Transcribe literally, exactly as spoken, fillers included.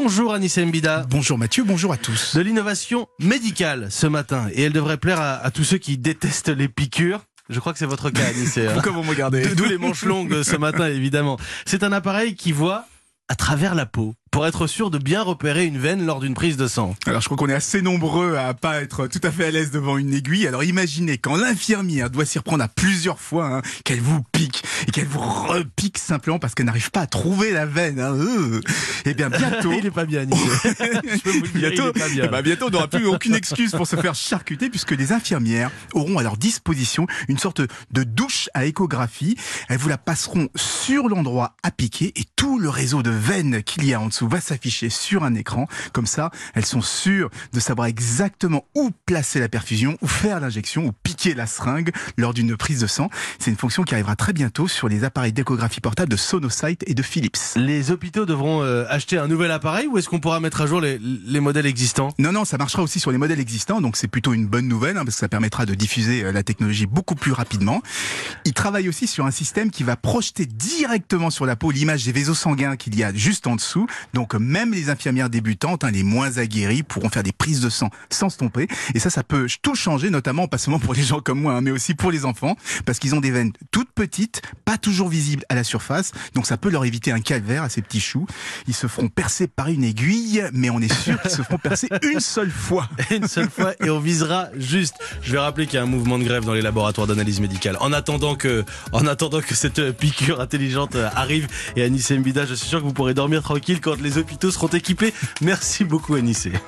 Bonjour Anissé Mbida. Bonjour Mathieu, bonjour à tous. De l'innovation médicale ce matin, et elle devrait plaire à, à tous ceux qui détestent les piqûres. Je crois que c'est votre cas, Anissé. Hein. Pourquoi vous me regardez? D'où les manches longues ce matin, évidemment. C'est un appareil qui voit à travers la peau, pour être sûr de bien repérer une veine lors d'une prise de sang. Alors je crois qu'on est assez nombreux à pas être tout à fait à l'aise devant une aiguille. Alors imaginez quand l'infirmière doit s'y reprendre à plusieurs fois, hein, qu'elle vous pique et qu'elle vous repique simplement parce qu'elle n'arrive pas à trouver la veine. Hein. Euh. Et bien bientôt... il est pas bien, Anissé. Je peux vous le dire, bientôt, il est pas bien. Eh ben, bientôt on n'aura plus aucune excuse pour se faire charcuter puisque les infirmières auront à leur disposition une sorte de douche à échographie. Elles vous la passeront sur l'endroit à piquer et tout le réseau de veines qu'il y a en dessous va s'afficher sur un écran. Comme ça, elles sont sûres de savoir exactement où placer la perfusion, où faire l'injection, où piquer la seringue lors d'une prise de sang. C'est une fonction qui arrivera très bientôt sur les appareils d'échographie portable de Sonosite et de Philips. Les hôpitaux devront euh, acheter un nouvel appareil ou est-ce qu'on pourra mettre à jour les, les modèles existants? Non, non, ça marchera aussi sur les modèles existants, donc c'est plutôt une bonne nouvelle, hein, parce que ça permettra de diffuser la technologie beaucoup plus rapidement. Ils travaillent aussi sur un système qui va projeter directement sur la peau l'image des vaisseaux sanguins qu'il y a juste en dessous. Donc même les infirmières débutantes, hein, les moins aguerries, pourront faire des prises de sang sans se tromper. Et ça, ça peut tout changer, notamment pas seulement pour les gens comme moi, hein, mais aussi pour les enfants, parce qu'ils ont des veines toutes petites, pas toujours visibles à la surface. Donc ça peut leur éviter un calvaire à ces petits choux. Ils se feront percer par une aiguille, mais on est sûr qu'ils se feront percer une seule fois. Une seule fois et on visera juste. Je vais rappeler qu'il y a un mouvement de grève dans les laboratoires d'analyse médicale. En attendant que, en attendant que cette piqûre intelligente arrive, et Anissé Mbida, je suis sûr que vous pourrez dormir tranquille quand les hôpitaux seront équipés. Merci beaucoup Anissé.